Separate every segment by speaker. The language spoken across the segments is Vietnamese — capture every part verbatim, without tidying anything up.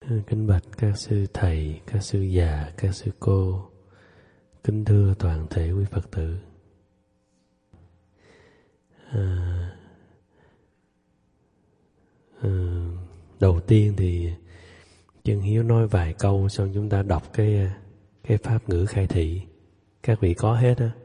Speaker 1: Kính bạch các sư thầy, các sư già, các sư cô, kính thưa toàn thể quý Phật tử. À, à, đầu tiên thì Chân Hiếu nói vài câu, xong chúng ta đọc cái cái pháp ngữ khai thị. Các vị có hết á.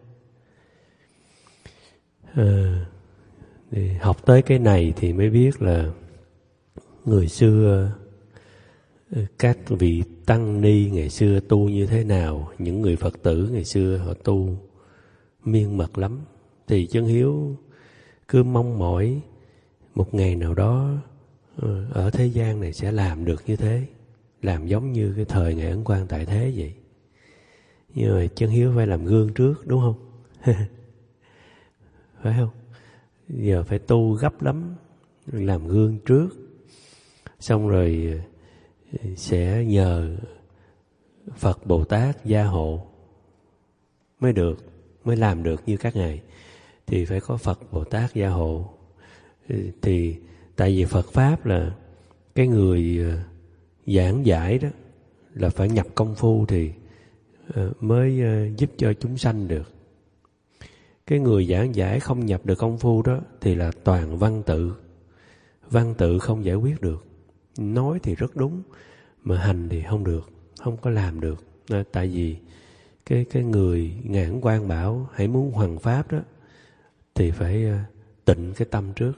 Speaker 1: À, thì học tới cái này thì mới biết là người xưa, các vị tăng ni ngày xưa tu như thế nào, những người Phật tử ngày xưa họ tu miên mật lắm. Thì Chân Hiếu cứ mong mỏi một ngày nào đó ở thế gian này sẽ làm được như thế, làm giống như cái thời Ngài Ấn Quang tại thế vậy. Nhưng mà Chân Hiếu phải làm gương trước, đúng không? Phải không? Giờ phải tu gấp lắm, làm gương trước, xong rồi sẽ nhờ Phật Bồ Tát gia hộ mới được, mới làm được như các ngài. Thì phải có Phật Bồ Tát gia hộ. Thì tại vì Phật Pháp là cái người giảng giải đó là phải nhập công phu thì mới giúp cho chúng sanh được. Cái người giảng giải không nhập được công phu đó thì là toàn văn tự. Văn tự không giải quyết được. Nói thì rất đúng, mà hành thì không được, không có làm được. Tại vì cái cái người Ngài Ấn Quang bảo hãy muốn hoằng pháp đó thì phải tịnh cái tâm trước.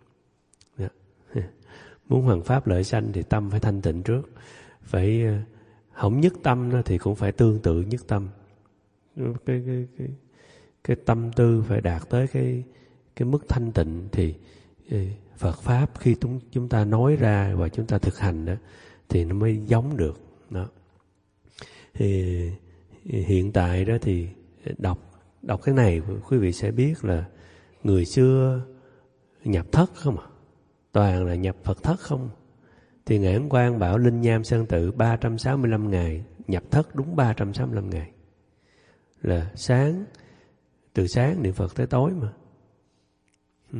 Speaker 1: Muốn hoằng pháp lợi sanh thì tâm phải thanh tịnh trước. Phải không nhất tâm đó thì cũng phải tương tự nhất tâm. Cái cái cái cái tâm tư phải đạt tới cái cái mức thanh tịnh thì Phật Pháp khi chúng, chúng ta nói ra và chúng ta thực hành đó thì nó mới giống được đó. Thì hiện tại đó thì đọc đọc cái này quý vị sẽ biết là người xưa nhập thất không à, toàn là nhập Phật thất không. Thì Ngài Ấn Quang bảo Linh Nham Sơn Tự ba trăm sáu mươi lăm ngày nhập thất, đúng ba trăm sáu mươi lăm ngày là sáng, từ sáng niệm Phật tới tối mà. Ừ.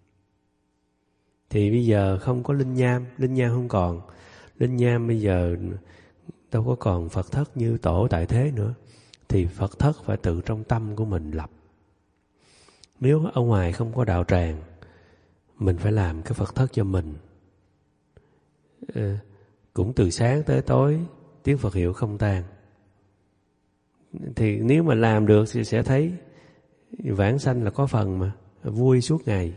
Speaker 1: Thì bây giờ không có linh nham, linh nham không còn. Linh nham bây giờ đâu có còn Phật thất như tổ tại thế nữa. Thì Phật thất phải tự trong tâm của mình lập. Nếu ở ngoài không có đạo tràng, mình phải làm cái Phật thất cho mình. À, cũng từ sáng tới tối tiếng Phật hiệu không tan. Thì nếu mà làm được thì sẽ thấy vãng sanh là có phần mà, vui suốt ngày.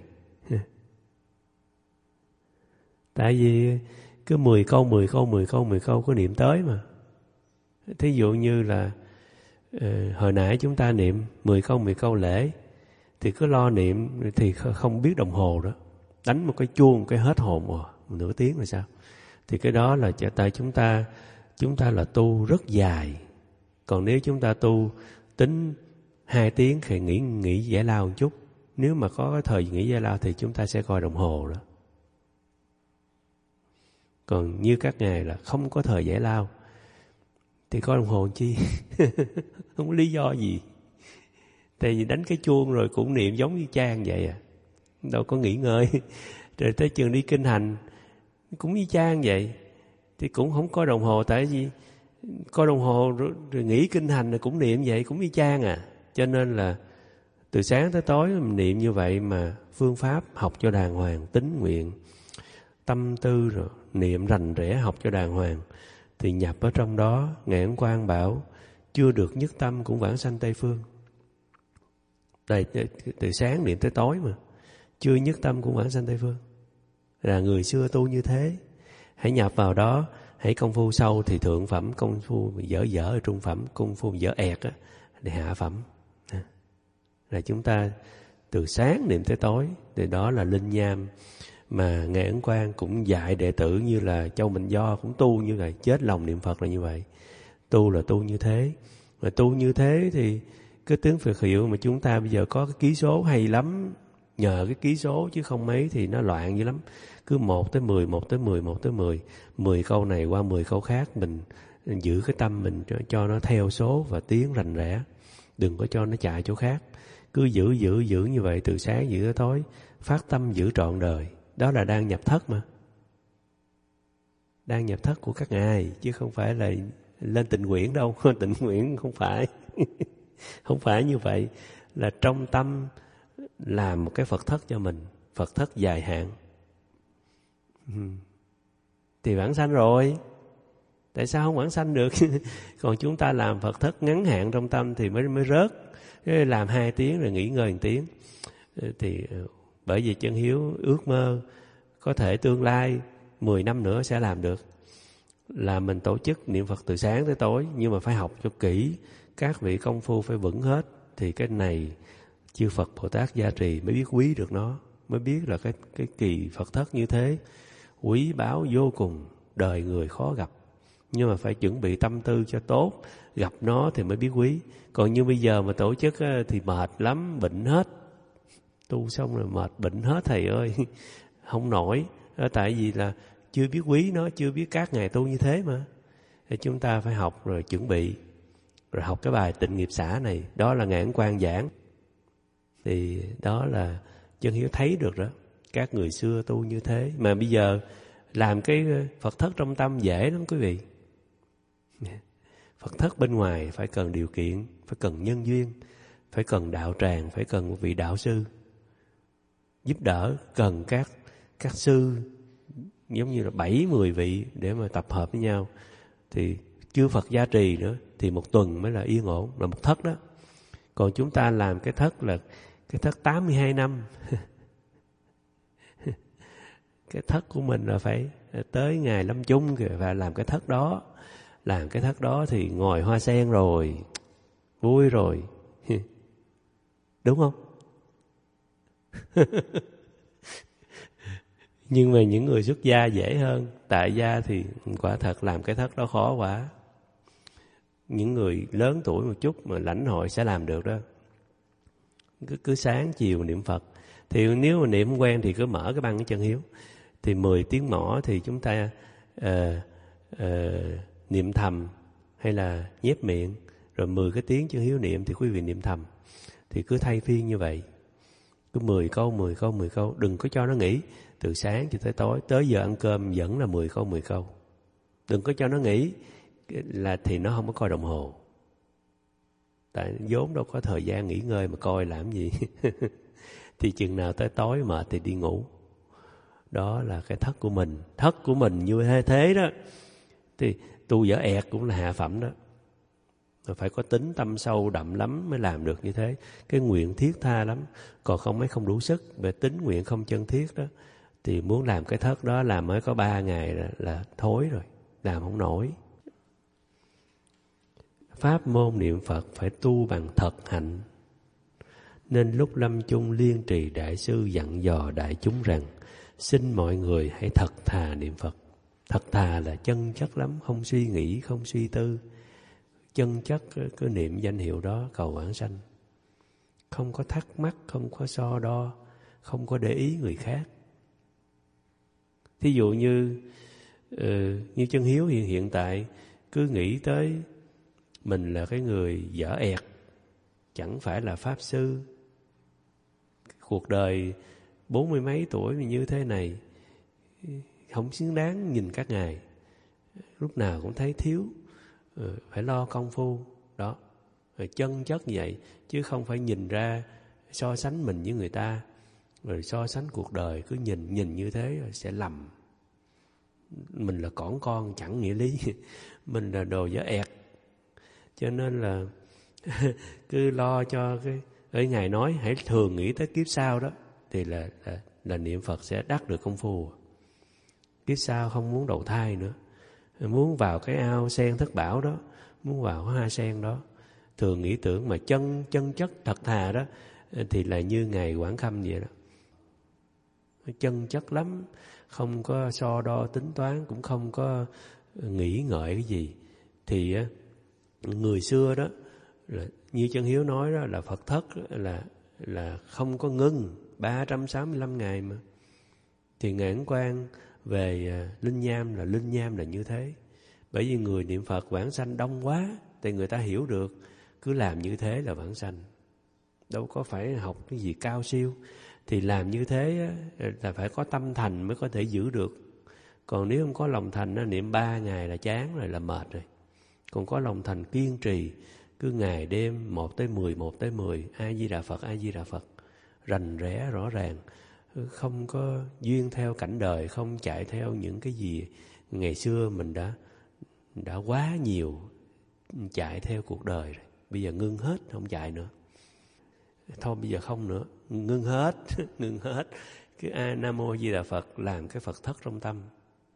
Speaker 1: Tại vì cứ mười câu, mười câu, mười câu, mười câu có niệm tới mà. Thí dụ như là uh, hồi nãy chúng ta niệm mười câu, mười câu lễ thì cứ lo niệm thì không biết đồng hồ đó. Đánh một cái chuông cái hết hồn rồi, một nửa tiếng rồi sao? Thì cái đó là tại chúng ta chúng ta là tu rất dài. Còn nếu chúng ta tu tính hai tiếng thì nghỉ nghỉ giải lao một chút. Nếu mà có cái thời nghỉ giải lao thì chúng ta sẽ coi đồng hồ đó. Còn như các ngài là không có thời giải lao thì coi đồng hồ chi? Không có lý do gì. Tại vì đánh cái chuông rồi cũng niệm giống như Trang vậy à, đâu có nghỉ ngơi. Rồi tới trường đi kinh hành cũng như Trang vậy, thì cũng không có đồng hồ. Tại vì coi đồng hồ rồi, rồi nghỉ kinh hành rồi cũng niệm vậy, cũng như Trang à. Cho nên là từ sáng tới tối mình niệm như vậy mà phương pháp học cho đàng hoàng, tín nguyện, tâm tư rồi niệm rành rẽ học cho đàng hoàng thì nhập ở trong đó. Ngài Ấn Quang bảo chưa được nhất tâm cũng vãng sanh Tây Phương. Đây, từ sáng niệm tới tối mà chưa nhất tâm cũng vãng sanh Tây Phương. Là người xưa tu như thế. Hãy nhập vào đó, hãy công phu sâu thì thượng phẩm, công phu dở dở ở trung phẩm, công phu dở ẹt á để hạ phẩm. Là chúng ta từ sáng niệm tới tối, thì đó là linh nham mà Ngài Ấn Quang cũng dạy đệ tử như là Châu Minh Do cũng tu như vậy, chết lòng niệm Phật là như vậy. Tu là tu như thế. Mà tu như thế thì cái tiếng Phật hiệu mà chúng ta bây giờ có cái ký số hay lắm. Nhờ cái ký số chứ không mấy thì nó loạn dữ lắm. Cứ một tới mười, một tới mười, một tới mười. Mười câu này qua mười câu khác, mình giữ cái tâm mình cho, cho nó theo số và tiến rành rẽ. Đừng có cho nó chạy chỗ khác. Cứ giữ giữ giữ như vậy từ sáng giữ tới tối. Phát tâm giữ trọn đời. Đó là đang nhập thất mà. đang nhập thất của các ngài, chứ không phải là lên tịnh nguyện đâu. Tịnh nguyện không phải. Không phải như vậy. Là trong tâm làm một cái Phật thất cho mình, Phật thất dài hạn. Thì vãng sanh rồi. Tại sao không vãng sanh được? Còn chúng ta làm Phật thất ngắn hạn trong tâm thì mới mới rớt. Làm hai tiếng rồi nghỉ ngơi một tiếng. Thì bởi vì chân hiếu ước mơ có thể tương lai mười năm nữa sẽ làm được. Là mình tổ chức niệm Phật từ sáng tới tối, nhưng mà phải học cho kỹ, các vị công phu phải vững hết. Thì cái này chư Phật Bồ Tát gia trì mới biết quý được nó, mới biết là cái, cái kỳ Phật thất như thế quý báu vô cùng, đời người khó gặp. Nhưng mà phải chuẩn bị tâm tư cho tốt, gặp nó thì mới biết quý. Còn như bây giờ mà tổ chức thì mệt lắm, bệnh hết. Tu xong rồi mệt bệnh hết thầy ơi. Không nổi. Tại vì là chưa biết quý nó, chưa biết các ngài tu như thế mà. Thì chúng ta phải học rồi chuẩn bị. Rồi học cái bài tịnh nghiệp xả này. Đó là Ngài Ấn Quang giảng. Thì đó là chân hiếu thấy được đó. Các người xưa tu như thế. Mà bây giờ làm cái Phật thất trong tâm dễ lắm quý vị. Phật thất bên ngoài phải cần điều kiện, phải cần nhân duyên, phải cần đạo tràng, phải cần một vị đạo sư giúp đỡ, cần các các sư giống như là bảy mười vị để mà tập hợp với nhau. Thì chư Phật gia trì nữa thì một tuần mới là yên ổn, là một thất đó. Còn chúng ta làm cái thất là cái thất tám mươi hai năm. Cái thất của mình là phải tới ngày lâm chung kìa, và làm cái thất đó. Làm cái thất đó thì ngồi hoa sen rồi, vui rồi. Đúng không? Nhưng mà những người xuất gia dễ hơn. Tại gia thì quả thật làm cái thất đó khó quá. Những người lớn tuổi một chút mà lãnh hội sẽ làm được đó. Cứ, cứ sáng chiều niệm Phật. Thì nếu mà niệm quen thì cứ mở cái băng cái chân hiếu. Thì mười tiếng mõ thì chúng ta uh, uh, niệm thầm hay là nhép miệng. Rồi mười cái tiếng chân hiếu niệm thì quý vị niệm thầm. Thì cứ thay phiên như vậy. Cứ mười câu, mười câu, mười câu. Đừng có cho nó nghỉ. Từ sáng cho tới tối. Tới giờ ăn cơm vẫn là mười câu, mười câu. Đừng có cho nó nghỉ. Là thì nó không có coi đồng hồ. Tại vốn đâu có thời gian nghỉ ngơi mà coi làm gì. Thì chừng nào tới tối mệt thì đi ngủ. Đó là cái thất của mình. Thất của mình như thế thế đó. Thì tu dở ẹt cũng là hạ phẩm đó. Phải có tính tâm sâu đậm lắm mới làm được như thế. Cái nguyện thiết tha lắm. Còn không mấy không đủ sức. Về tính nguyện không chân thiết đó. Thì muốn làm cái thất đó làm mới có ba ngày là, là thối rồi. Làm không nổi. Pháp môn niệm Phật phải tu bằng thật hạnh. Nên lúc lâm chung liên trì đại sư dặn dò đại chúng rằng xin mọi người hãy thật thà niệm Phật. Thật thà là chân chất lắm, không suy nghĩ, không suy tư. Chân chất cứ niệm danh hiệu đó cầu vãng sanh. Không có thắc mắc, không có so đo, không có để ý người khác. Thí dụ như uh, như chân hiếu hiện, hiện tại cứ nghĩ tới mình là cái người dở ẹt, chẳng phải là pháp sư. Cuộc đời bốn mươi mấy tuổi như thế này không xứng đáng nhìn các ngài. Lúc nào cũng thấy thiếu, phải lo công phu đó. Rồi chân chất như vậy, chứ không phải nhìn ra so sánh mình với người ta, rồi so sánh cuộc đời. Cứ nhìn nhìn như thế rồi sẽ lầm. Mình là cỏn con chẳng nghĩa lý. Mình là đồ dở ẹt. Cho nên là cứ lo cho cái ở ngài nói hãy thường nghĩ tới kiếp sau đó, thì là, là là niệm Phật sẽ đắc được công phu. Kiếp sau không muốn đầu thai nữa, muốn vào cái ao sen thất bảo đó, muốn vào hoa sen đó, thường nghĩ tưởng mà chân chân chất thật thà đó, thì là như ngài Quảng Khâm vậy đó. Chân chất lắm, không có so đo tính toán, cũng không có nghĩ ngợi cái gì. Thì người xưa đó là, như chân hiếu nói đó, là Phật thất là là không có ngưng ba trăm sáu mươi lăm ngày mà. Thì Ngài Ấn Quang về Linh Nham là Linh Nham là như thế. Bởi vì người niệm Phật vãng sanh đông quá, thì người ta hiểu được cứ làm như thế là vãng sanh. Đâu có phải học cái gì cao siêu. Thì làm như thế là phải có tâm thành mới có thể giữ được. Còn nếu không có lòng thành nó niệm ba ngày là chán rồi, là mệt rồi. Còn có lòng thành kiên trì, cứ ngày đêm một tới mười, một tới mười, A Di Đà Phật, A Di Đà Phật, rành rẽ rõ ràng, không có duyên theo cảnh đời, không chạy theo những cái gì ngày xưa mình đã đã quá nhiều chạy theo cuộc đời rồi. Bây giờ ngưng hết, không chạy nữa. Thôi bây giờ không nữa, ngưng hết, ngưng hết. Cứ A Nam Mô Di Đà Phật, làm cái Phật thất trong tâm,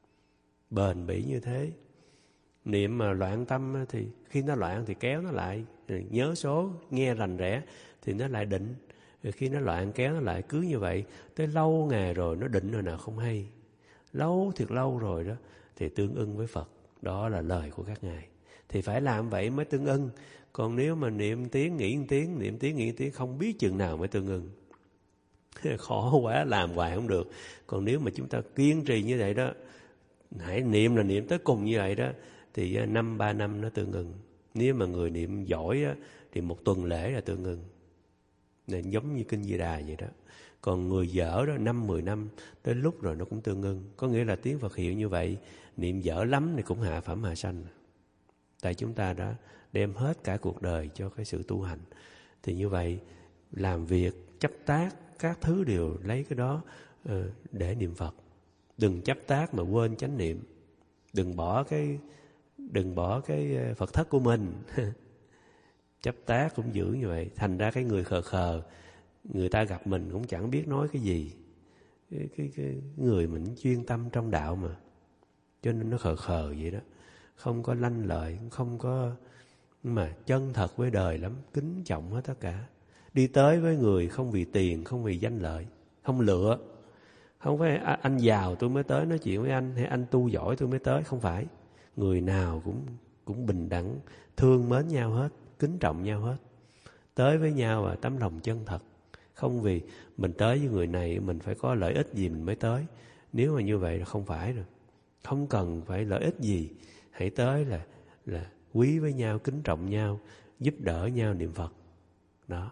Speaker 1: bền bỉ như thế. Niệm mà loạn tâm thì khi nó loạn thì kéo nó lại, nhớ số, nghe rành rẽ thì nó lại định. Rồi khi nó loạn kéo nó lại, cứ như vậy tới lâu ngày rồi nó định rồi nào không hay. Lâu thiệt lâu rồi đó thì tương ưng với Phật. Đó là lời của các ngài. Thì phải làm vậy mới tương ưng. Còn nếu mà niệm tiếng nghĩ tiếng, niệm tiếng nghĩ tiếng, không biết chừng nào mới tương ưng. Khó quá, làm hoài không được. Còn nếu mà chúng ta kiên trì như vậy đó, hãy niệm là niệm tới cùng như vậy đó, thì năm ba năm nó tương ưng. Nếu mà người niệm giỏi á, thì một tuần lễ là tương ưng. Nên giống như Kinh Di Đà vậy đó. Còn người dở đó năm mười năm, tới lúc rồi nó cũng tương ưng. Có nghĩa là tiếng Phật hiệu như vậy, niệm dở lắm thì cũng hạ phẩm hạ sanh. Tại chúng ta đã đem hết cả cuộc đời cho cái sự tu hành. Thì như vậy, làm việc, chấp tác, các thứ đều lấy cái đó uh, để niệm Phật. Đừng chấp tác mà quên chánh niệm. Đừng bỏ cái đừng bỏ cái Phật thất của mình. Chấp tác cũng giữ như vậy. Thành ra cái người khờ khờ, người ta gặp mình cũng chẳng biết nói cái gì. Cái, cái, cái người mình chuyên tâm trong đạo mà, cho nên nó khờ khờ vậy đó. Không có lanh lợi, không có, mà chân thật với đời lắm, kính trọng hết tất cả. Đi tới với người không vì tiền, không vì danh lợi, không lựa. Không phải anh giàu tôi mới tới nói chuyện với anh, hay anh tu giỏi tôi mới tới, không phải. Người nào cũng cũng bình đẳng, thương mến nhau hết, kính trọng nhau hết. Tới với nhau và tấm lòng chân thật. Không vì mình tới với người này mình phải có lợi ích gì mình mới tới. Nếu mà như vậy là không phải rồi. Không cần phải lợi ích gì. Hãy tới là là quý với nhau, kính trọng nhau, giúp đỡ nhau niệm Phật. Đó.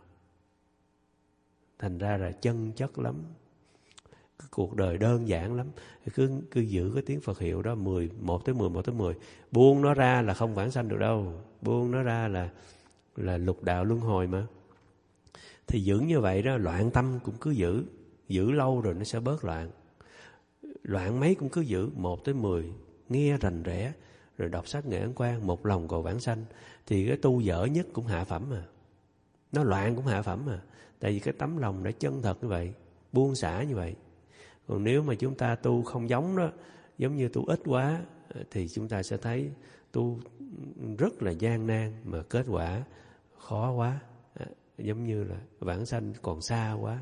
Speaker 1: Thành ra là chân chất lắm. Cái cuộc đời đơn giản lắm. Cứ, cứ giữ cái tiếng Phật hiệu đó mười, một tới mười, một tới mười. Buông nó ra là không vãng sanh được đâu. Buông nó ra là là lục đạo luân hồi mà. Thì giữ như vậy đó, loạn tâm cũng cứ giữ. Giữ lâu rồi nó sẽ bớt loạn. Loạn mấy cũng cứ giữ, một tới mười. Nghe rành rẽ, rồi đọc sách Nghệ Ấn Quang, một lòng cầu vãng sanh. Thì cái tu dở nhất cũng hạ phẩm mà. Nó loạn cũng hạ phẩm mà. Tại vì cái tấm lòng đã chân thật như vậy, buông xả như vậy. Còn nếu mà chúng ta tu không giống đó, giống như tu ít quá, thì chúng ta sẽ thấy tu rất là gian nan, mà kết quả khó quá. À, giống như là vãng sanh còn xa quá.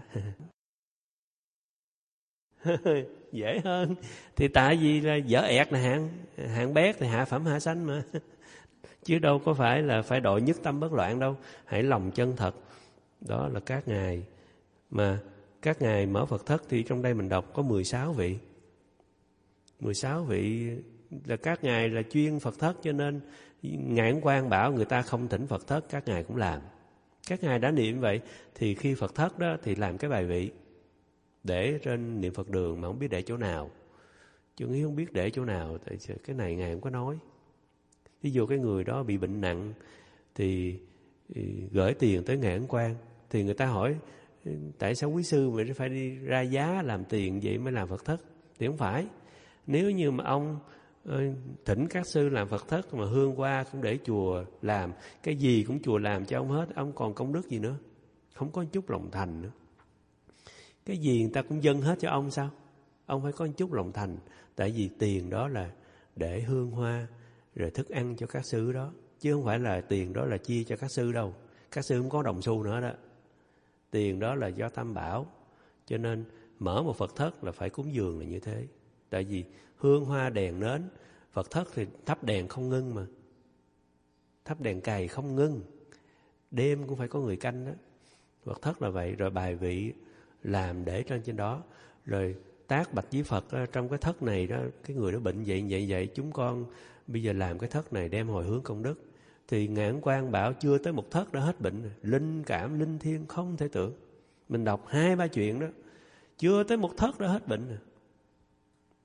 Speaker 1: Dễ hơn. Thì tại vì là dở ẹt là hạng, hạng bét thì hạ phẩm hạ sanh mà. Chứ đâu có phải là phải đội nhất tâm bất loạn đâu. Hãy lòng chân thật. Đó là các ngài. Mà các ngài mở Phật thất thì trong đây mình đọc có mười sáu vị. mười sáu vị là các ngài là chuyên Phật thất, cho nên Ngài Ấn Quang bảo người ta không thỉnh Phật thất, các ngài cũng làm. Các ngài đã niệm vậy thì khi Phật thất đó thì làm cái bài vị để trên niệm Phật đường mà không biết để chỗ nào. Chứ nghĩ không biết để chỗ nào, tại cái này ngài không có nói. Ví dụ cái người đó bị bệnh nặng thì, thì gửi tiền tới Ngài Ấn Quang, thì người ta hỏi tại sao quý sư mà phải đi ra giá làm tiền vậy mới làm Phật thất? Thì không phải. Nếu như mà ông thỉnh các sư làm Phật thất mà hương qua cũng để chùa làm, cái gì cũng chùa làm cho ông hết, ông còn công đức gì nữa? Không có chút lòng thành nữa. Cái gì người ta cũng dâng hết cho ông sao? Ông phải có chút lòng thành. Tại vì tiền đó là để hương hoa rồi thức ăn cho các sư đó, chứ không phải là tiền đó là chia cho các sư đâu. Các sư không có đồng xu nữa đó. Tiền đó là do Tam Bảo. Cho nên mở một Phật thất là phải cúng dường là như thế. Tại vì hương hoa đèn nến, Phật thất thì thắp đèn không ngưng mà. Thắp đèn cày không ngưng. Đêm cũng phải có người canh đó. Phật thất là vậy. Rồi bài vị làm để trên trên đó. Rồi tác bạch với Phật đó, trong cái thất này đó, cái người đó bệnh vậy vậy vậy, chúng con bây giờ làm cái thất này đem hồi hướng công đức. Thì Ngài Ấn Quang bảo chưa tới một thất đã hết bệnh rồi. Linh cảm, linh thiêng không thể tưởng. Mình đọc hai ba chuyện đó, chưa tới một thất đã hết bệnh rồi.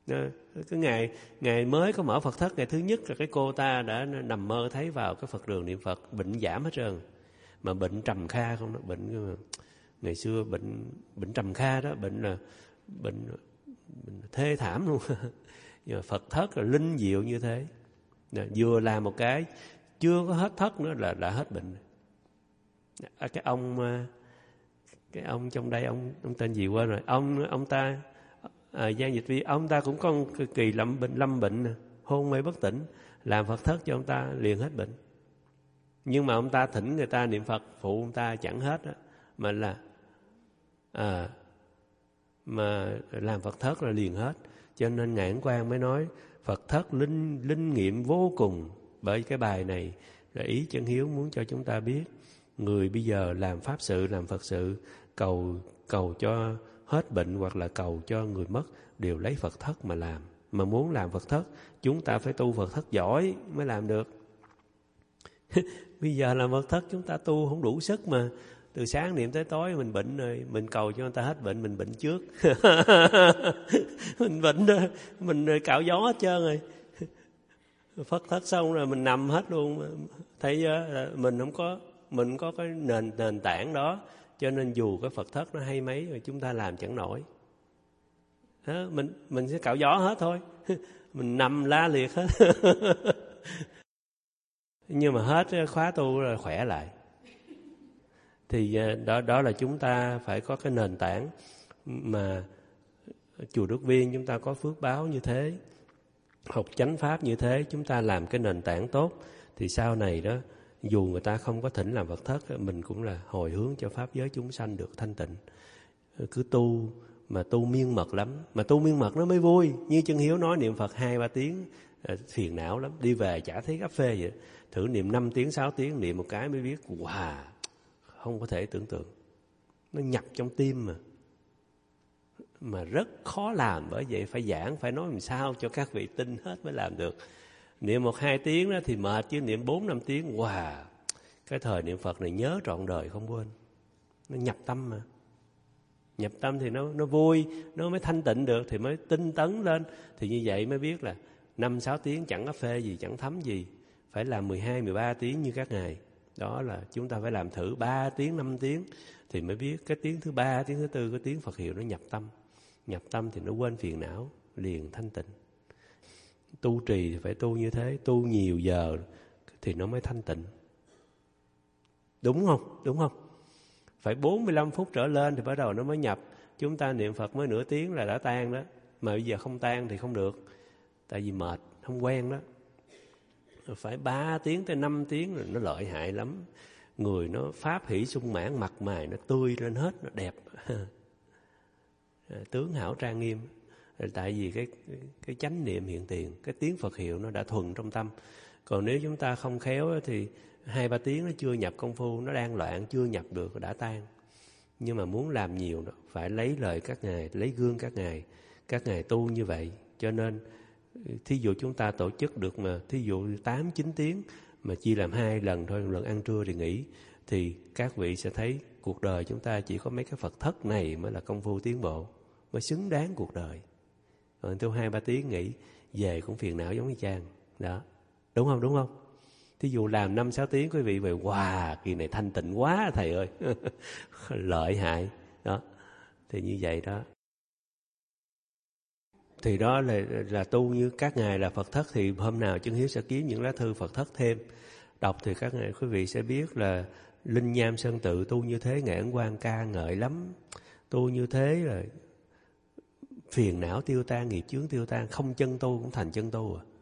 Speaker 1: Cái ngày ngày mới có mở Phật thất, ngày thứ nhất là cái cô ta đã nằm mơ thấy vào cái Phật đường niệm Phật, bệnh giảm hết trơn, mà bệnh trầm kha không đó, bệnh ngày xưa bệnh bệnh trầm kha đó, bệnh là bệnh, bệnh thê thảm luôn. Nhưng mà Phật thất là linh diệu như thế, vừa làm một cái chưa có hết thất nữa là đã hết bệnh. À, cái ông cái ông trong đây, ông ông tên gì quên rồi, ông ông ta à, Giang Dịch Vi, ông ta cũng có một kỳ lâm bệnh lâm bệnh hôn mê bất tỉnh, làm Phật thất cho ông ta liền hết bệnh. Nhưng mà ông ta thỉnh người ta niệm Phật phụ ông ta chẳng hết đó, mà là à, mà làm Phật thất là liền hết. Cho nên Ngài Ấn Quang mới nói Phật thất linh linh nghiệm vô cùng. Bởi cái bài này là ý chân hiếu muốn cho chúng ta biết, người bây giờ làm pháp sự, làm Phật sự, cầu cầu cho hết bệnh hoặc là cầu cho người mất đều lấy Phật thất mà làm. Mà muốn làm Phật thất, chúng ta phải tu Phật thất giỏi mới làm được. Bây giờ làm Phật thất chúng ta tu không đủ sức mà. Từ sáng niệm tới tối mình bệnh rồi, mình cầu cho người ta hết bệnh, mình bệnh trước. Mình bệnh rồi, mình rồi cạo gió hết trơn rồi. Phật thất xong rồi mình nằm hết luôn. Thấy mình không có mình không có cái nền nền tảng đó, cho nên dù cái Phật thất nó hay mấy mà chúng ta làm chẳng nổi. Đó, mình mình sẽ cạo gió hết thôi. Mình nằm la liệt hết. Nhưng mà hết khóa tu rồi khỏe lại. Thì đó đó là chúng ta phải có cái nền tảng mà chùa Đức Viên chúng ta có phước báo như thế, học chánh pháp như thế, chúng ta làm cái nền tảng tốt thì sau này đó dù người ta không có thỉnh làm Phật thất, mình cũng là hồi hướng cho pháp giới chúng sanh được thanh tịnh. Cứ tu mà tu miên mật lắm, mà tu miên mật nó mới vui. Như Chân Hiếu nói niệm Phật hai ba tiếng phiền não lắm, đi về chả thấy cà phê vậy. Thử niệm năm tiếng sáu tiếng, niệm một cái mới biết wow, không có thể tưởng tượng. Nó nhập trong tim mà. Mà rất khó làm, bởi vậy phải giảng, phải nói làm sao cho các vị tin hết mới làm được. Niệm một hai tiếng đó thì mệt, chứ niệm bốn năm tiếng, wow, cái thời niệm Phật này nhớ trọn đời không quên. Nó nhập tâm mà. Nhập tâm thì nó nó vui, nó mới thanh tịnh được, thì mới tinh tấn lên. Thì như vậy mới biết là năm sáu tiếng chẳng có phê gì, chẳng thấm gì. Phải làm mười hai, mười ba tiếng như các ngài. Đó là chúng ta phải làm thử ba tiếng, năm tiếng thì mới biết cái tiếng thứ ba, tiếng thứ tư, cái tiếng Phật hiệu nó nhập tâm. Nhập tâm thì nó quên phiền não, liền thanh tịnh. Tu trì thì phải tu như thế, tu nhiều giờ thì nó mới thanh tịnh. Đúng không? Đúng không? Phải bốn mươi lăm phút trở lên thì bắt đầu nó mới nhập. Chúng ta niệm Phật mới nửa tiếng là đã tan đó. Mà bây giờ không tan thì không được. Tại vì mệt, không quen đó. Phải ba tiếng tới năm tiếng rồi nó lợi hại lắm. Người nó pháp hỷ sung mãn, mặt mày nó tươi lên hết, nó đẹp. Tướng hảo trang nghiêm. Tại vì cái, cái chánh niệm hiện tiền, cái tiếng Phật hiệu nó đã thuần trong tâm. Còn nếu chúng ta không khéo thì hai ba tiếng nó chưa nhập công phu, nó đang loạn, chưa nhập được, đã tan. Nhưng mà muốn làm nhiều đó, phải lấy lời các ngài, lấy gương các ngài. Các ngài tu như vậy. Cho nên thí dụ chúng ta tổ chức được mà thí dụ tám chín tiếng mà chia làm hai lần thôi, lần ăn trưa thì nghỉ, thì các vị sẽ thấy cuộc đời chúng ta chỉ có mấy cái Phật thất này mới là công phu tiến bộ, mới xứng đáng cuộc đời. Còn tu hai ba tiếng nghỉ, về cũng phiền não giống như Trang. Đó. Đúng không? Đúng không? Thí dụ làm năm sáu tiếng quý vị về, wow, kỳ này thanh tịnh quá thầy ơi. Lợi hại. Đó. Thì như vậy đó. Thì đó là, là tu như các ngài là Phật thất. Thì hôm nào Chân Hiếu sẽ kiếm những lá thư Phật thất thêm. Đọc thì các ngài quý vị sẽ biết là Linh Nham Sơn Tự tu như thế, Ngài Ấn Quang ca ngợi lắm. Tu như thế là phiền não tiêu tan, nghiệp chướng tiêu tan, không chân tu cũng thành chân tu à.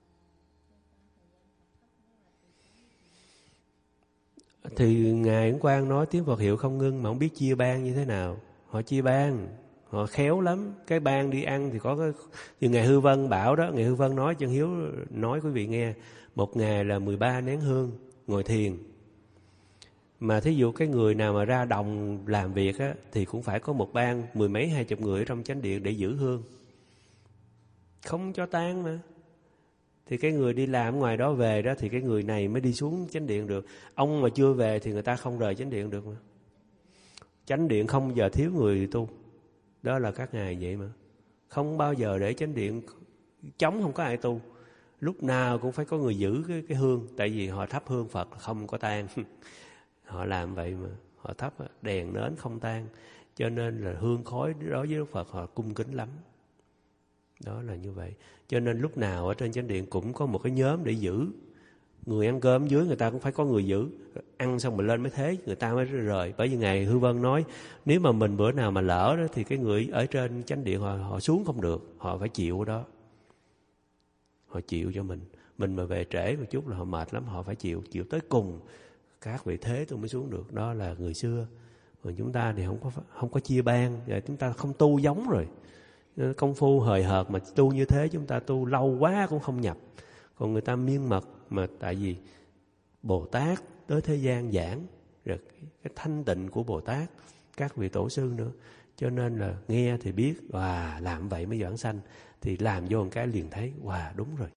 Speaker 1: Thì Ngài Ấn Quang nói tiếng Phật hiệu không ngưng mà không biết chia ban như thế nào. Họ chia ban, họ khéo lắm. Cái ban đi ăn thì có cái, như Ngài Hư Vân bảo đó, Ngài Hư Vân nói, Chân Hiếu nói quý vị nghe, một ngày là mười ba nén hương ngồi thiền. Mà thí dụ cái người nào mà ra đồng làm việc á, thì cũng phải có một ban mười mấy hai chục người ở trong chánh điện để giữ hương, không cho tan mà. Thì cái người đi làm ngoài đó về đó, thì cái người này mới đi xuống chánh điện được. Ông mà chưa về thì người ta không rời chánh điện được mà. Chánh điện không giờ thiếu người tu. Đó là các ngài vậy mà. Không bao giờ để chánh điện trống không có ai tu. Lúc nào cũng phải có người giữ cái, cái hương. Tại vì họ thắp hương Phật không có tan. Họ làm vậy mà. Họ thắp đèn nến không tan. Cho nên là hương khói đối với Đức Phật họ cung kính lắm. Đó là như vậy. Cho nên lúc nào ở trên chánh điện cũng có một cái nhóm để giữ. Người ăn cơm dưới người ta cũng phải có người giữ. Ăn xong mình lên mới thế, người ta mới rời. Bởi vì Ngài Hư Vân nói, nếu mà mình bữa nào mà lỡ đó thì cái người ở trên chánh điện họ, họ xuống không được. Họ phải chịu đó. Họ chịu cho mình. Mình mà về trễ một chút là họ mệt lắm. Họ phải chịu, chịu tới cùng. Các vị thế tôi mới xuống được. Đó là người xưa. Còn chúng ta thì không có, không có chia ban. Và chúng ta không tu giống rồi. Công phu hời hợt mà tu như thế chúng ta tu lâu quá cũng không nhập. Còn người ta miên mật mà tại vì Bồ Tát tới thế gian giảng rồi cái thanh tịnh của Bồ Tát, các vị tổ sư nữa, cho nên là nghe thì biết, wow, làm vậy mới giảng sanh, thì làm vô một cái liền thấy, wow, đúng rồi.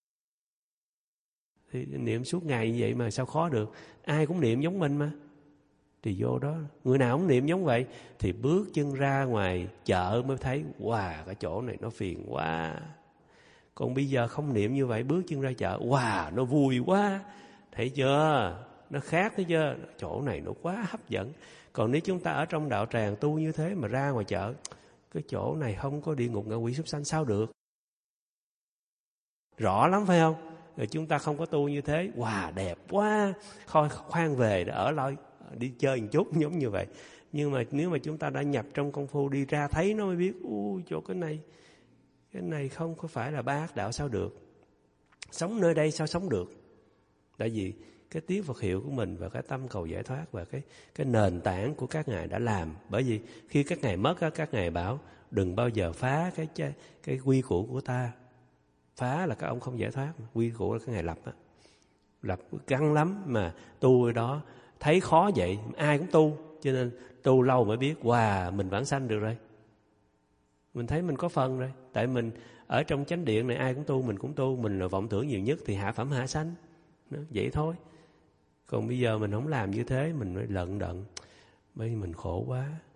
Speaker 1: Thì niệm suốt ngày như vậy mà sao khó được? Ai cũng niệm giống mình mà. Thì vô đó, người nào cũng niệm giống vậy, thì bước chân ra ngoài chợ mới thấy, wow, cái chỗ này nó phiền quá. Còn bây giờ không niệm như vậy, bước chân ra chợ, wow, nó vui quá. Thấy chưa? Nó khác thấy chưa? Chỗ này nó quá hấp dẫn. Còn nếu chúng ta ở trong đạo tràng tu như thế mà ra ngoài chợ, cái chỗ này không có địa ngục ngạ quỷ súc sanh sao được? Rõ lắm phải không? Rồi chúng ta không có tu như thế, wow, đẹp quá. Thôi khoan về để ở lại, đi chơi một chút giống như vậy. Nhưng mà nếu mà chúng ta đã nhập trong công phu đi ra thấy nó mới biết, ui chỗ cái này, cái này không có phải là ba ác đạo sao được? Sống nơi đây sao sống được? Tại vì cái tiếng Phật hiệu của mình và cái tâm cầu giải thoát và cái cái nền tảng của các ngài đã làm. Bởi vì khi các ngài mất, các ngài bảo đừng bao giờ phá cái cái, cái quy củ của ta. Phá là các ông không giải thoát, quy củ là các ngài lập á. Lập căng lắm mà tu ở đó thấy khó vậy, ai cũng tu, cho nên tu lâu mới biết, wow, mình vãng sanh được rồi. Mình thấy mình có phần rồi. Tại mình ở trong chánh điện này ai cũng tu, mình cũng tu. Mình là vọng tưởng nhiều nhất thì hạ phẩm hạ sanh. Vậy thôi. Còn bây giờ mình không làm như thế, mình mới lận đận. Bởi vì mình khổ quá.